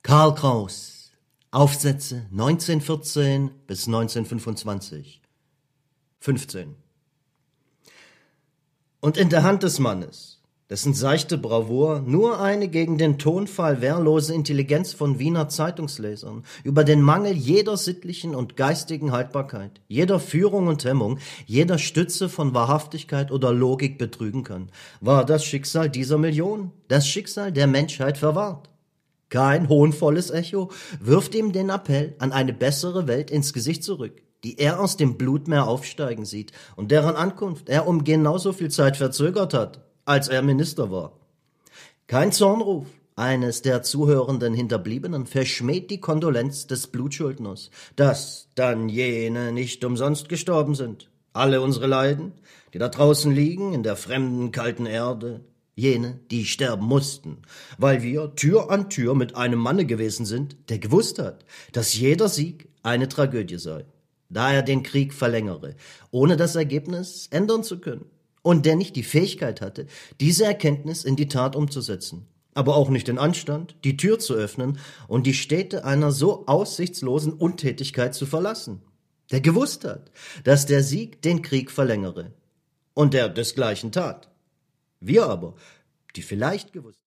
Karl Kraus, Aufsätze 1914 bis 1925. 15. Und in der Hand des Mannes, dessen seichte Bravour nur eine gegen den Tonfall wehrlose Intelligenz von Wiener Zeitungslesern über den Mangel jeder sittlichen und geistigen Haltbarkeit, jeder Führung und Hemmung, jeder Stütze von Wahrhaftigkeit oder Logik betrügen kann, war das Schicksal dieser Million, das Schicksal der Menschheit verwahrt. Kein hohnvolles Echo wirft ihm den Appell an eine bessere Welt ins Gesicht zurück, die er aus dem Blutmeer aufsteigen sieht und deren Ankunft er um genauso viel Zeit verzögert hat, als er Minister war. Kein Zornruf eines der zuhörenden Hinterbliebenen verschmäht die Kondolenz des Blutschuldners, dass dann jene nicht umsonst gestorben sind. Alle unsere Leiden, die da draußen liegen in der fremden, kalten Erde, jene, die sterben mussten, weil wir Tür an Tür mit einem Manne gewesen sind, der gewusst hat, dass jeder Sieg eine Tragödie sei, da er den Krieg verlängere, ohne das Ergebnis ändern zu können, und der nicht die Fähigkeit hatte, diese Erkenntnis in die Tat umzusetzen, aber auch nicht den Anstand, die Tür zu öffnen und die Städte einer so aussichtslosen Untätigkeit zu verlassen, der gewusst hat, dass der Sieg den Krieg verlängere, und der desgleichen tat. Wir aber, die vielleicht gewusst